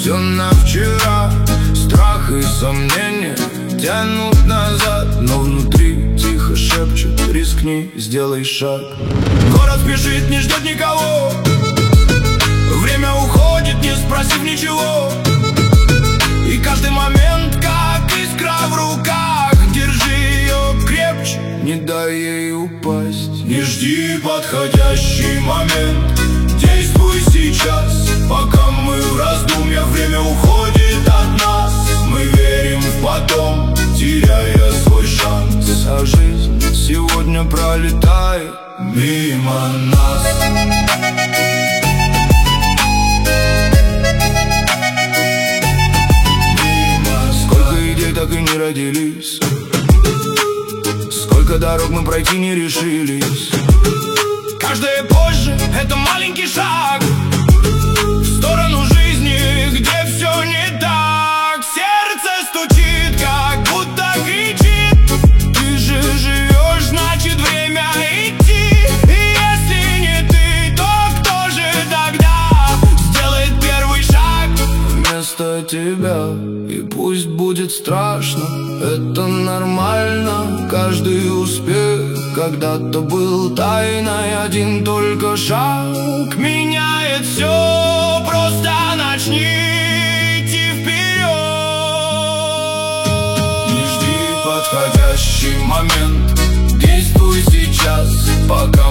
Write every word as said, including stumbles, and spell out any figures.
все на вчера. Страх и сомнения тянут назад, но внутри тихо шепчут: рискни, сделай шаг. Город спешит, не ждет никого. Время уходит, не спросив ничего. И каждый момент, как искра в руках. Держи ее крепче, не дай ей упасть. Не жди подходящий момент, действуй сейчас, пока мы в раздумьях. Время уходит от нас, мы верим в потом, теряя свой шанс. А жизнь сегодня пролетает мимо нас. Так и не родились. Сколько дорог мы пройти не решились. Каждое позже — это маленький шаг в сторону жизни, где все не так. Сердце стучит, как будто кричит: ты же живешь, значит время идти. И если не ты, то кто же тогда сделает первый шаг вместо тебя? И пусть будет страшно, это нормально. Каждый успех когда-то был тайной. Один только шаг меняет все. Просто начни идти вперед. Не жди подходящий момент, действуй сейчас, пока